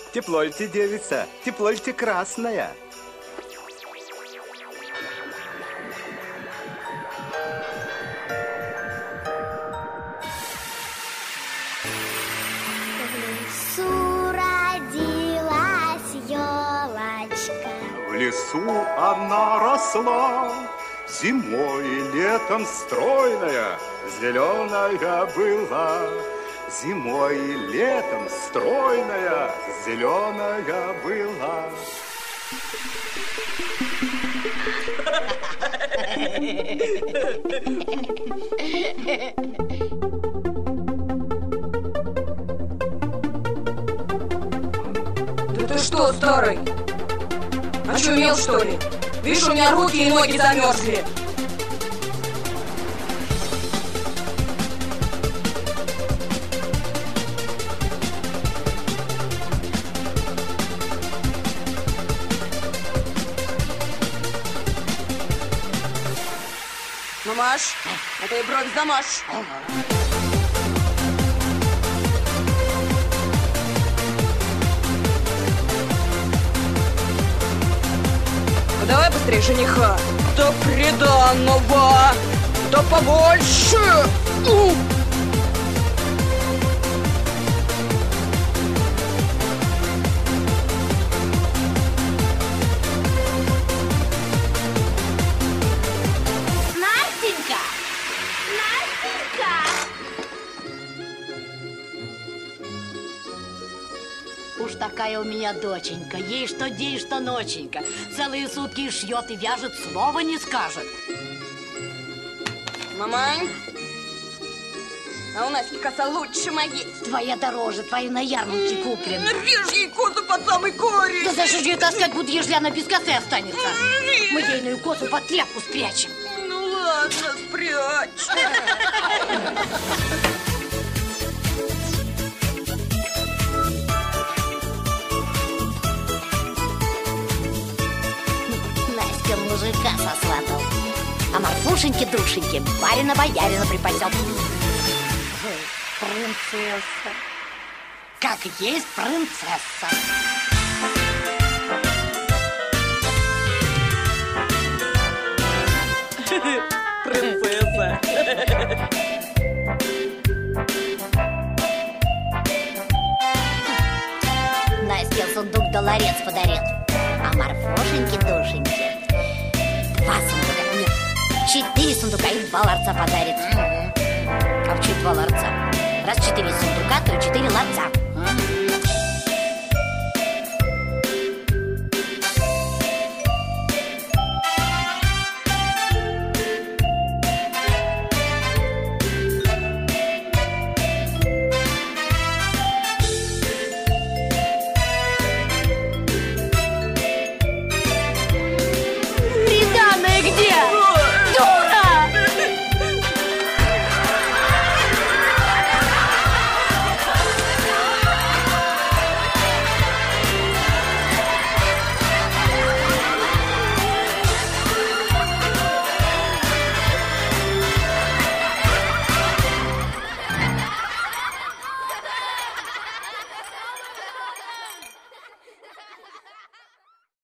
Теплольте, девица, теплольте красная. В лесу она росла, зимой и летом стройная, зеленая была. Зимой и летом стройная, зеленая была. Да ты что, старый? Очумел, что ли? Видишь, у меня руки и ноги замерзли. Мамаш, это и бровь замажь. Давай быстрее жениха. Да приданного, да побольше. Настенька! Настенька! Уж такая у меня доченька, ей что день, что ноченька. Целые сутки шьет и вяжет, слова не скажет. Мамань, а у нас коса лучше моей. Твоя дороже, твоя на ярмарке куплена. Режь ей косу под самый корень. Да зачем же ее таскать буду, ежели она без косы останется? Мы ейную косу под тряпку спрячем. Ну ладно, спрячь. Настя мужика сосватал, а Марфушеньке-душеньке барина-боярина припасет. Принцесса. Как есть принцесса. Принцесса. Настя сундук да ларец подарит, а Марфушеньке-душеньке 2 сундука, нет, 4 сундука и 2 ларца подарит. А в чуть 2 ларца? Раз 4 сундука, то 4 ларца.